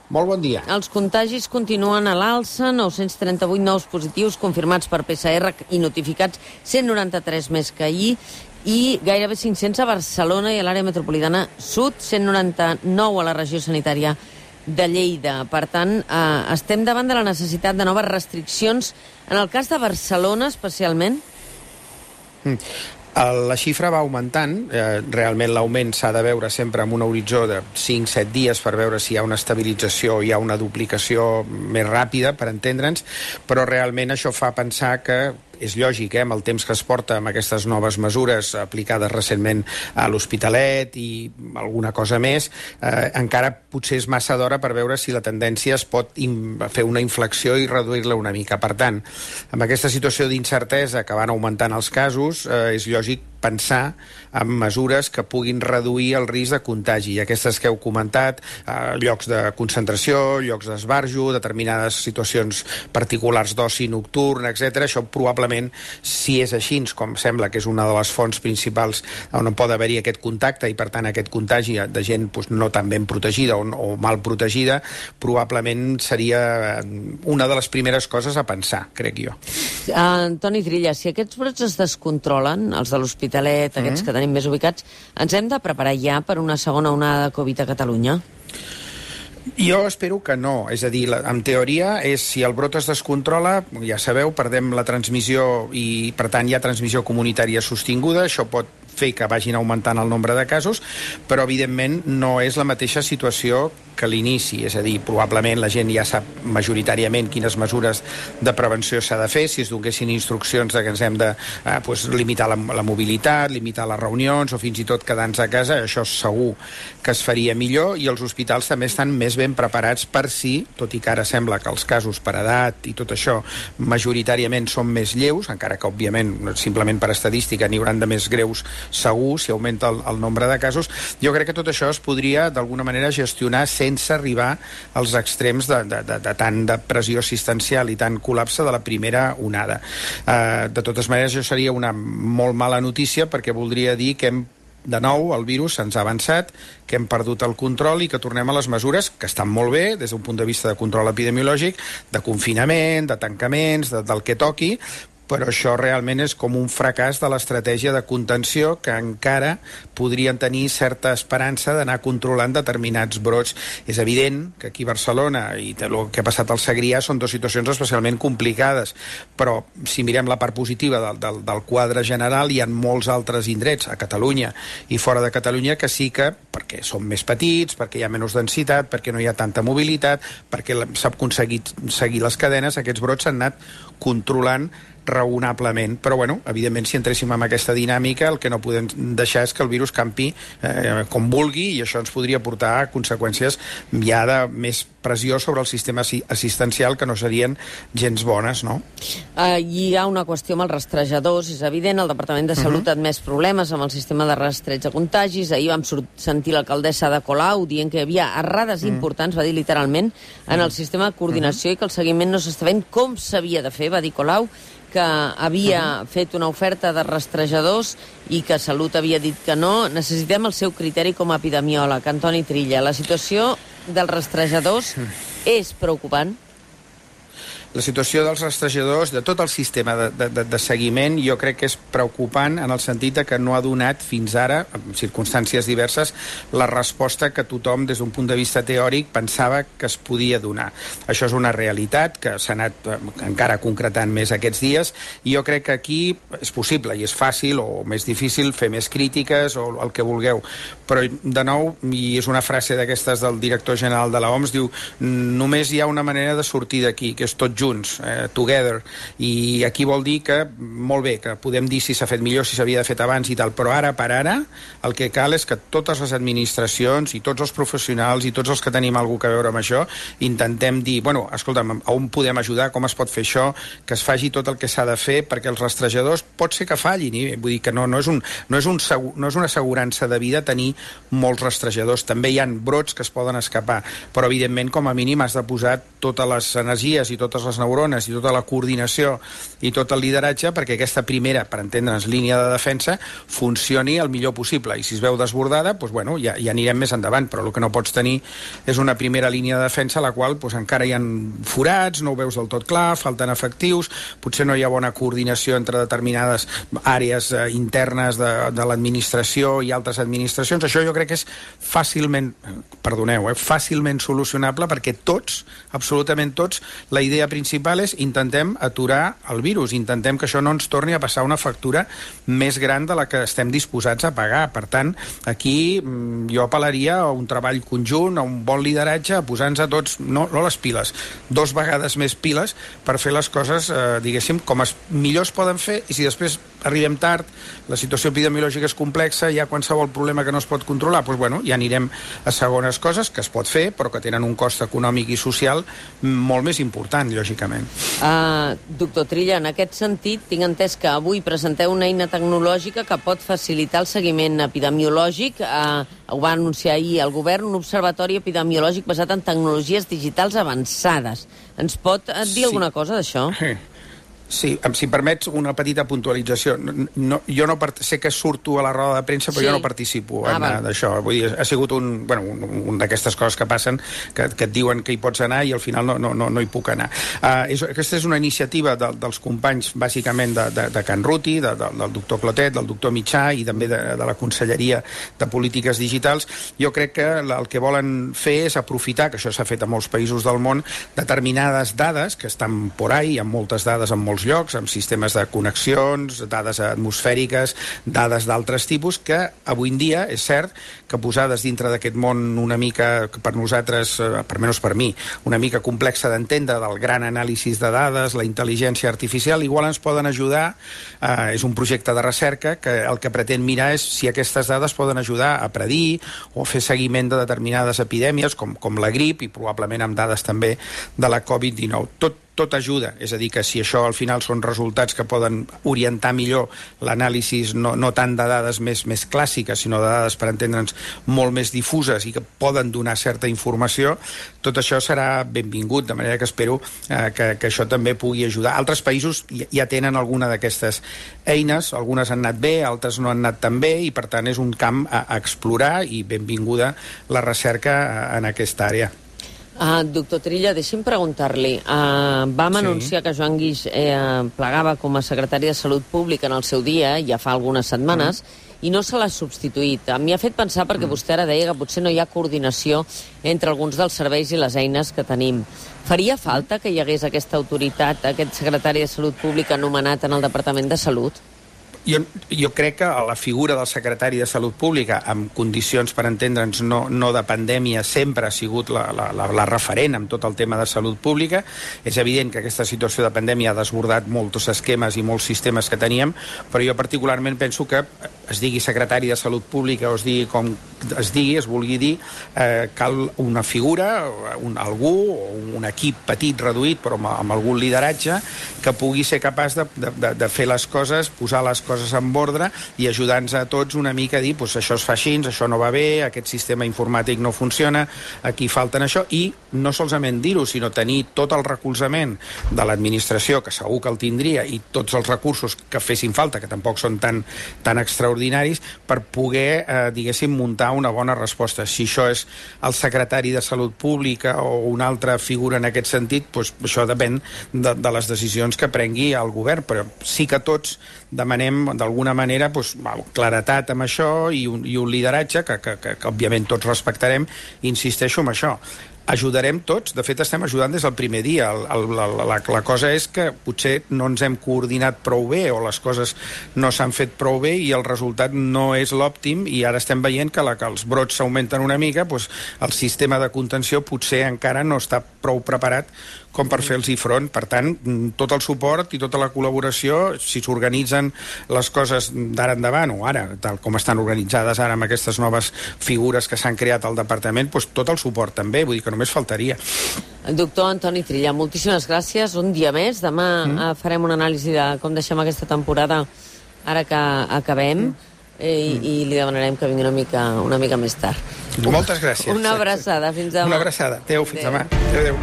Molt bon dia. Els contagis continuen a l'alça, 938 nous positius confirmats per PCR i notificats 193 més que ahir, i gairebé 500 a Barcelona i a l'àrea metropolitana sud, 199 a la regió sanitària de Lleida. Per tant, estem davant de la necessitat de noves restriccions, en el cas de Barcelona especialment. La xifra va augmentant, realment l'augment s'ha de veure sempre amb un horitzó de 5-7 dies per veure si hi ha una estabilització o hi ha una duplicació més ràpida, per entendre'ns, però realment això fa pensar que és lògic, amb el temps que es porta amb aquestes noves mesures aplicades recentment a l'Hospitalet i alguna cosa més, encara potser és massa d'hora per veure si la tendència es pot fer una inflexió i reduir-la una mica. Per tant, amb aquesta situació d'incertesa que van augmentant els casos, és lògic pensar en mesures que puguin reduir el risc de contagi. I aquestes que heu comentat, llocs de concentració, llocs d'esbarjo, determinades situacions particulars d'oci nocturn, etc. Això probablement, si és així, com sembla que és una de les fonts principals on pot haver-hi aquest contacte i, per tant, aquest contagi de gent no tan ben protegida o mal protegida, probablement seria una de les primeres coses a pensar, crec jo. Antoni Trilla, si aquests brots es descontrolen, els de l'Hospitalet, aquests que tenim més ubicats, ens hem de preparar ja per una segona onada de Covid a Catalunya? Jo espero que no, és a dir, en teoria si el brot es descontrola, ja sabeu, perdem la transmissió i per tant hi ha transmissió comunitària sostinguda, això pot fer que vagin augmentant el nombre de casos, però evidentment no és la mateixa situació que l'inici, és a dir, probablement la gent ja sap majoritàriament quines mesures de prevenció s'ha de fer, si es donessin instruccions de que ens hem de limitar la mobilitat, limitar les reunions o fins i tot quedar-nos a casa, això segur que es faria millor, i els hospitals també estan més ben preparats per si, tot i que ara sembla que els casos per edat i tot això majoritàriament són més lleus, encara que òbviament simplement per estadística n'hi hauran de més greus segur si augmenta el nombre de casos. Jo crec que tot això es podria d'alguna manera gestionar sense arribar als extrems de tant de pressió assistencial i tant col·lapse de la primera onada. De totes maneres, això seria una molt mala notícia perquè voldria dir que de nou el virus ens ha avançat, que hem perdut el control i que tornem a les mesures que estan molt bé des d'un punt de vista de control epidemiològic, de confinament, de tancaments, del que toqui, però això realment és com un fracàs de l'estratègia de contenció que encara podrien tenir certa esperança d'anar controlant determinats brots. És evident que aquí a Barcelona i el que ha passat al Segrià són dues situacions especialment complicades, però si mirem la part positiva del quadre general, hi ha molts altres indrets a Catalunya i fora de Catalunya que sí que, perquè són més petits, perquè hi ha menys densitat, perquè no hi ha tanta mobilitat, perquè s'ha aconseguit seguir les cadenes, aquests brots s'han anat controlant raonablement, però bueno, evidentment si entréssim en aquesta dinàmica el que no podem deixar és que el virus campi com vulgui i això ens podria portar a conseqüències ja de més pressió sobre el sistema assistencial que no serien gens bones, no? Hi ha una qüestió amb els rastrejadors, és evident, el Departament de Salut ha admès problemes amb el sistema de rastreig de contagis. Ahir vam sentir l'alcaldessa de Colau dient que hi havia errades importants, va dir literalment, en el sistema de coordinació i que el seguiment no s'està fent com s'havia de fer, va dir Colau, que havia fet una oferta de rastrejadors i que Salut havia dit que no. Necessitem el seu criteri com a epidemiòleg. Antoni Trilla, la situació dels rastrejadors és preocupant? La situació dels rastrejadors, de tot el sistema de seguiment, jo crec que és preocupant en el sentit que no ha donat fins ara, en circumstàncies diverses, la resposta que tothom, des d'un punt de vista teòric, pensava que es podia donar. Això és una realitat que s'ha anat encara concretant més aquests dies, i jo crec que aquí és possible i és fàcil o més difícil fer més crítiques o el que vulgueu. Però, de nou, i és una frase d'aquestes del director general de l'OMS, diu, només hi ha una manera de sortir d'aquí, que és tot junts, together, i aquí vol dir que, molt bé, que podem dir si s'ha fet millor, si s'havia de fet abans i tal, però ara per ara el que cal és que totes les administracions i tots els professionals i tots els que tenim alguna cosa a veure amb això intentem dir, bueno, escolta'm, on podem ajudar, com es pot fer això, que es faci tot el que s'ha de fer, perquè els rastrejadors pot ser que fallin, i vull dir que no és una assegurança de vida tenir molts rastrejadors. També hi ha brots que es poden escapar, però evidentment com a mínim has de posar totes les energies i totes les neurones i tota la coordinació i tot el lideratge perquè aquesta primera, per entendre'ns, línia de defensa funcioni el millor possible, i si es veu desbordada, doncs, bueno, ja anirem més endavant, però el que no pots tenir és una primera línia de defensa a la qual doncs, encara hi ha forats, no ho veus del tot clar, falten efectius, potser no hi ha bona coordinació entre determinades àrees internes de l'administració i altres administracions. Això jo crec que és fàcilment, fàcilment solucionable perquè tots, absolutament tots, la idea principal és intentem aturar el virus, intentem que això no ens torni a passar una factura més gran de la que estem disposats a pagar. Per tant, aquí jo apel·laria a un treball conjunt, a un bon lideratge, a posar-nos a tots, no les piles, 2 vegades més piles per fer les coses, diguéssim, com millor es poden fer, i si després arribem tard, la situació epidemiològica és complexa, hi ha qualsevol problema que no es pot controlar, doncs bueno, ja anirem a segones coses que es pot fer, però que tenen un cost econòmic i social molt més important, lògicament. Doctor Trilla, en aquest sentit, tinc entès que avui presenteu una eina tecnològica que pot facilitar el seguiment epidemiològic. Ho va anunciar ahir el govern, un observatori epidemiològic basat en tecnologies digitals avançades. Ens pot dir alguna cosa d'això? Sí, si permets una petita puntualització. Jo no sé que surto a la roda de premsa, però jo no participo d'això. Vull dir, ha sigut un d'aquestes coses que passen, que et diuen que hi pots anar i al final no hi puc anar. Aquesta és una iniciativa dels companys, bàsicament, de Can Ruti, del doctor Clotet, del doctor Mitjà i també de la Conselleria de Polítiques Digitals. Jo crec que el que volen fer és aprofitar, que això s'ha fet a molts països del món, determinades dades que estan por ahí, hi ha moltes dades en molts llocs, amb sistemes de connexions, dades atmosfèriques, dades d'altres tipus, que avui en dia és cert que posades dintre d'aquest món una mica, per nosaltres, almenys per mi, una mica complexa d'entendre, del gran anàlisi de dades, la intel·ligència artificial, igual ens poden ajudar, és un projecte de recerca que el que pretén mirar és si aquestes dades poden ajudar a predir o a fer seguiment de determinades epidèmies, com la grip, i probablement amb dades també de la Covid-19. Tot ajuda, és a dir, que si això al final són resultats que poden orientar millor l'anàlisi, no tant de dades més clàssiques, sinó de dades, per entendre'ns, molt més difuses i que poden donar certa informació, tot això serà benvingut, de manera que espero que això també pugui ajudar. Altres països ja tenen alguna d'aquestes eines, algunes han anat bé, altres no han anat tan bé, i per tant és un camp a explorar, i benvinguda la recerca en aquesta àrea. Doctor Trilla, deixi'm preguntar-li. Vam anunciar que Joan Guix plegava com a secretari de Salut Pública en el seu dia, ja fa algunes setmanes, i no se l'ha substituït. M'hi ha fet pensar perquè vostè ara deia que potser no hi ha coordinació entre alguns dels serveis i les eines que tenim. Faria falta que hi hagués aquesta autoritat, aquest secretari de Salut Pública anomenat en el Departament de Salut? Jo crec que la figura del secretari de Salut Pública, amb condicions, per entendre'ns, no de pandèmia, sempre ha sigut la referent amb tot el tema de salut pública. És evident que aquesta situació de pandèmia ha desbordat molts esquemes i molts sistemes que teníem, però jo particularment penso que es digui secretari de Salut Pública o es digui com es digui, es vulgui dir, cal una figura, algú, o un equip petit, reduït, però amb algun lideratge, que pugui ser capaç de fer les coses, posar les coses en ordre i ajudar-nos a tots una mica a dir, doncs això es fa així, això no va bé, aquest sistema informàtic no funciona, aquí falten això, i no solament dir-ho, sinó tenir tot el recolzament de l'administració, que segur que el tindria, i tots els recursos que fessin falta, que tampoc són tan extraordinaris, per poder, diguéssim, muntar una bona resposta. Si això és el secretari de Salut Pública o una altra figura en aquest sentit, doncs això depèn de les decisions que prengui el govern, però sí que tots demanem d'alguna manera claretat amb això i un lideratge que òbviament tots respectarem, i insisteixo en això. Ajudarem tots, de fet estem ajudant des del primer dia. La cosa és que potser no ens hem coordinat prou bé o les coses no s'han fet prou bé i el resultat no és l'òptim, i ara estem veient que els brots s'augmenten una mica, doncs el sistema de contenció potser encara no està prou preparat com per fer-los front. Per tant, tot el suport i tota la col·laboració, si s'organitzen les coses d'ara endavant, o ara, tal com estan organitzades ara amb aquestes noves figures que s'han creat al departament, doncs tot el suport també, vull dir que només faltaria. Doctor Antoni Trilla, moltíssimes gràcies. Un dia més. Demà farem una anàlisi de com deixem aquesta temporada ara que acabem. i li demanarem que vingui una mica més tard. Moltes gràcies. Una abraçada, fins demà. Una abraçada. Adéu, fins demà. Adéu.